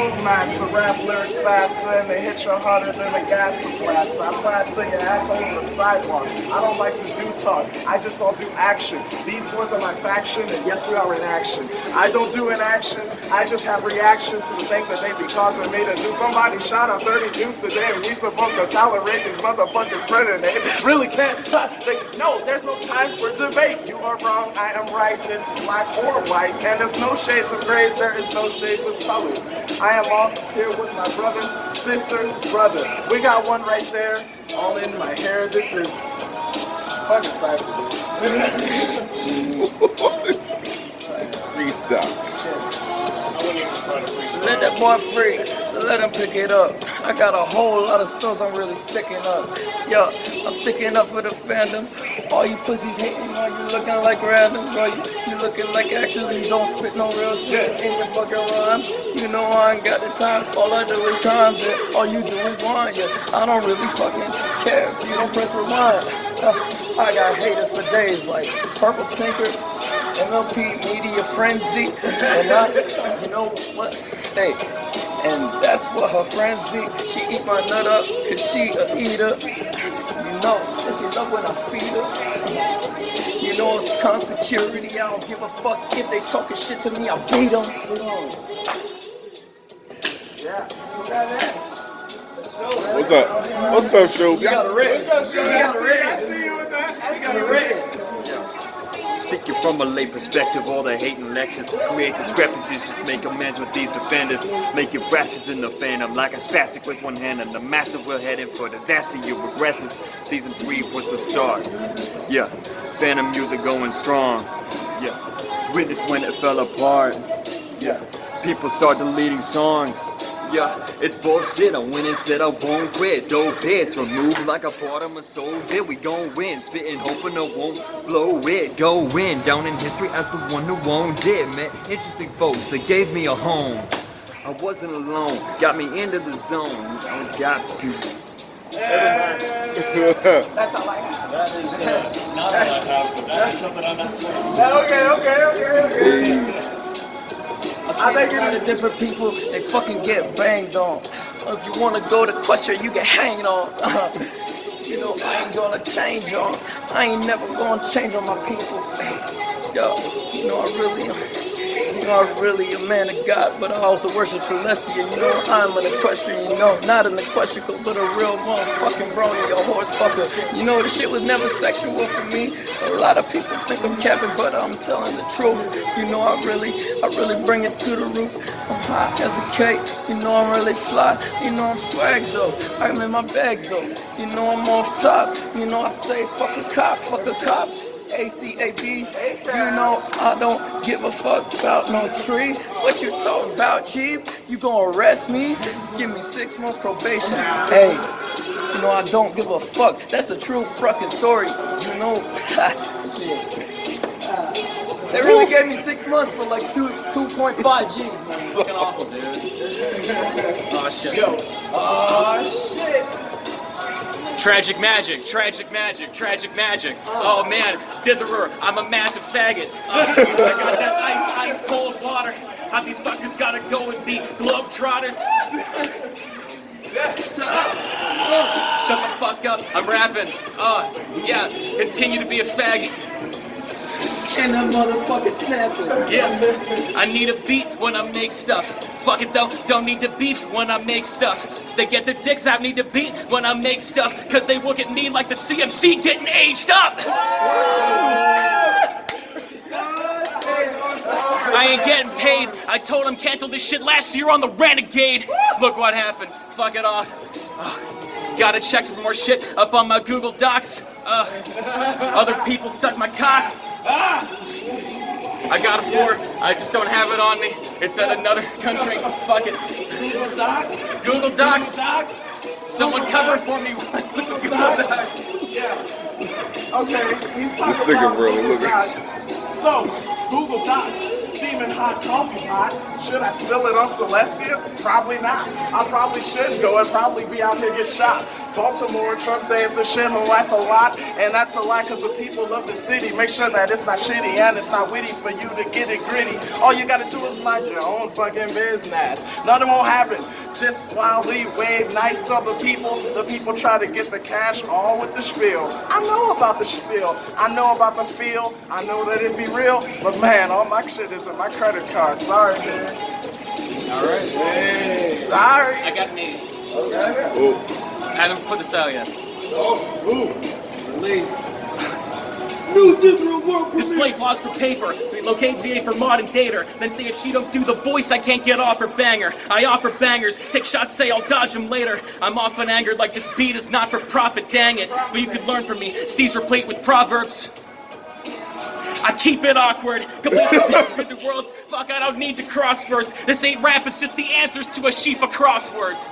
master, rap lyrics faster, and they hit you harder than a gas blast. I plaster your asshole on the sidewalk. I don't like to do talk, I just all do action. These boys are my faction, and yes, we are in action. I don't do inaction, I just have reactions to the things that they be causing me to do. Somebody shot a 30 dudes today, and we supposed to tolerate these motherfuckers spreading it. Really can't no, there's no time for debate. You are wrong, I am right. It's black or white, and there's no shades of grays, there is no shades of colors. I am all here with my brothers, sister, brother. We got one right there, all in my hair. This is fucking cypher. Freestyle. Let that boy free, let him pick it up. I got a whole lot of stuff I'm really sticking up. Yo, I'm sticking up for the fandom. All you pussies hating on you looking like random, bro. You looking like actors and don't spit no real shit in your fucking rhymes. You know I ain't got the time, all I do is times it. All you do is whine, yeah. I don't really fucking care if you don't press rewind. I got haters for days like Purple Tinker, MLP, Media Frenzy, and I, you know what? Hey, and that's what her frenzy. She eat my nut up, cause she a eater. You know, and she love when I feed her. You know it's constant security, I don't give a fuck if they talking shit to me, I beat them. Yeah, that is. What's up? What's up, show? You got a red. What's up, show? You got a red. I see you with that. You got a red. Speaking from a lay perspective, all the hating lectures create discrepancies, just make amends with these defenders. Make your fractures in the fandom like a spastic with one hand, and the massive we're heading for disaster, you regresses. Season 3 was the start. Yeah, fandom music going strong. Yeah, witness when it fell apart. Yeah, people start deleting songs. Yeah, it's bullshit. I went and said I won't quit. Dope hits removed like a part of my soul. Did we gon' win? Spitting, hoping I won't blow it. Go win down in history as the one who won't did. Met interesting folks that gave me a home. I wasn't alone. Got me into the zone. I got you. That's all I have. That is not all I have, but that is something I'm not saying. Okay. I think a lot of different people, they fucking get banged on. If you wanna go to question, you get hanged on. You know, I ain't gonna change on. I ain't never gonna change on my people. Yo, you know, I'm really a man of God, but I also worship Celestia. You know, I'm an equestrian, you know, not an equestrian, but a real motherfucking brony, a horse fucker. You know, the shit was never sexual for me. A lot of people think I'm capping, but I'm telling the truth. You know, I really bring it to the roof. I'm high as a cake, you know I'm really fly. You know I'm swag though, I'm in my bag though. You know I'm off top, you know I say fuck a cop, ACAB, you know I don't give a fuck about no tree. What you talking about, chief? You gonna arrest me? Give me 6 months probation. Hey, you know I don't give a fuck. That's a true fucking story. You know, shit. They really gave me 6 months for like 2.5 G's. That's fucking awful, dude. Oh shit. Yo. Oh shit. Tragic magic, tragic magic, tragic magic. Oh man, ditherer, I'm a massive faggot. I got that ice cold water. How these fuckers gotta go and be globetrotters? Shut the fuck up, I'm rapping. Yeah, continue to be a faggot. And that motherfucker snapping. Yeah, I need a beat when I make stuff. Fuck it though, don't need to beef when I make stuff. They get their dicks out, need to beat when I make stuff. Cause they look at me like the CMC getting aged up. I ain't getting paid. I told him cancel this shit last year on the Renegade. Look what happened, fuck it off. Gotta check for more shit up on my Google Docs. Other people suck my cock. I got a floor, I just don't have it on me. It's at another country. Fuck it. Google Docs? Google Docs. Docs? Someone cover for me. Google Docs. Yeah. Okay. He's talking This nigga about really Google looking. Docs. So, Google Docs, steaming hot coffee pot. Should I spill it on Celestia? Probably not. I probably should go and probably be out here get shot. Baltimore, Trump saying it's a shithole, that's a lot. And that's a lot because the people of the city make sure that it's not shitty and it's not witty for you to get it gritty. All you gotta do is mind your own fucking business. Nothing won't happen. Just while we wave nice other people, the people try to get the cash all with the spiel. I know about the spiel. I know about the feel. I know that it be real. But man, all my shit is in my credit card. Sorry, man. All right. Hey, sorry. I got an 8. Okay. Oh, I haven't put this out yet. Release. Display flaws for paper, locate VA for mod and dater, then say if she don't do the voice I can't get off her banger. I offer bangers, take shots, say I'll dodge them later. I'm often angered like this beat is not for profit, dang it. But you could learn from me, Steve's replete with proverbs. I keep it awkward, completely with the world's fuck, I don't need to cross first. This ain't rap, it's just the answers to a sheaf of crosswords.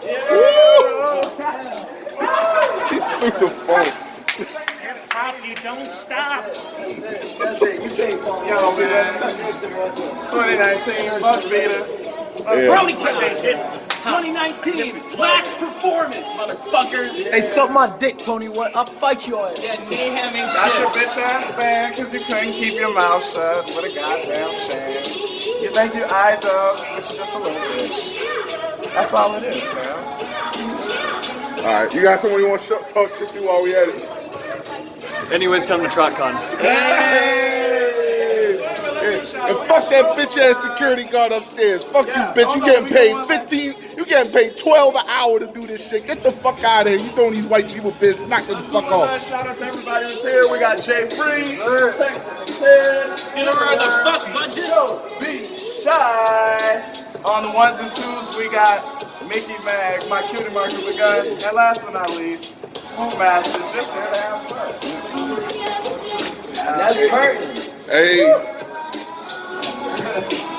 through the phone. Hip-hop, you don't stop. That's it. You can't fall. Yo, man. 2019, fuck Vita. Yeah. Brody Kid, 2019, last performance, motherfuckers. Hey, suck my dick, Pony. What? I'll fight you on it. Yeah, Mayhem ain't That's your shit. bitch ass band because you couldn't keep your mouth shut. What a goddamn shame. You think you iDubbbz, but you're just a little bitch. That's all it is, man. All right, you got someone you want to talk shit to while we at it? Anyways, come to TrotCon. And fuck that bitch ass security guard upstairs. Fuck you, bitch. You getting paid 15. You getting paid 12 an hour to do this shit. Get the fuck out of here. You throwing these white people bitch. Knock the fuck off. Shout out to everybody who's here. We got Jay Free, Ted, Dinner on the bus budget. Be Shy. On the ones and twos, we got Mickey Mag, my cutie marker with a gun. And last but not least, Moon Master, just here to have fun. That's curtains. Hey.